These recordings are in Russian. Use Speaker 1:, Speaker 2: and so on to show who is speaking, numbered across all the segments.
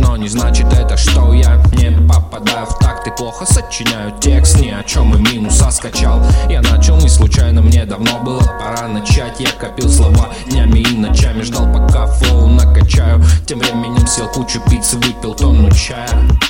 Speaker 1: но не значит это, что я не попадаю в такт и плохо сочиняю текст. Ни о чем и минуса скачал. Я начал не случайно, мне давно было пора начать. Я копил слова днями и ночами, ждал пока флоу накачаю. Тем временем съел кучу пиццы, выпил тонну чая.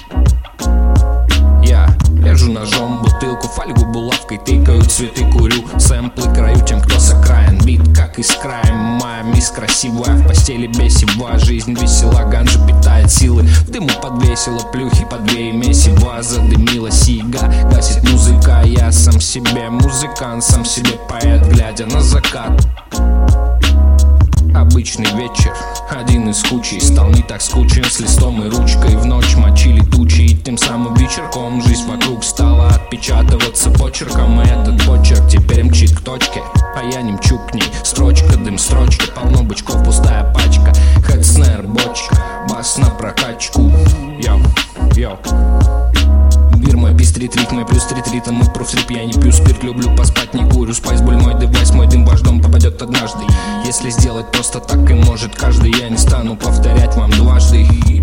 Speaker 1: Я режу ножом бутылку, фольгу булавкой тыкаю, цветы курю, сэмплы краю тем, кто с окраин. Бит как из края, моя мисс красивая, в постели бесива, жизнь весела, ганжа питает силы. В дыму подвесила плюхи по две и месиво, задымила сига, гасит музыка. Я сам себе музыкант, сам себе поэт, глядя на закат. Обычный вечер, один из кучи, стал не так скучен, с листом и ручкой в ночь мочили тучи. И тем самым вечерком жизнь вокруг стала отпечатываться почерком. И этот почерк теперь мчит к точке, а я не мчу к ней. Строчка, дым, строчка, полно бычков, пустая пачка. Хэт, снэр, бочка, бас на прокачку. Йоу, йоу. Бир мой пестрит ритмой, плюс ретритом и профстрип. Я не пью спирт, люблю поспать, не курю. Спайсболь мой девайс, мой дым в ваш дом попадет однажды. Если сделать просто так и может каждый, я не стану повторять вам дважды.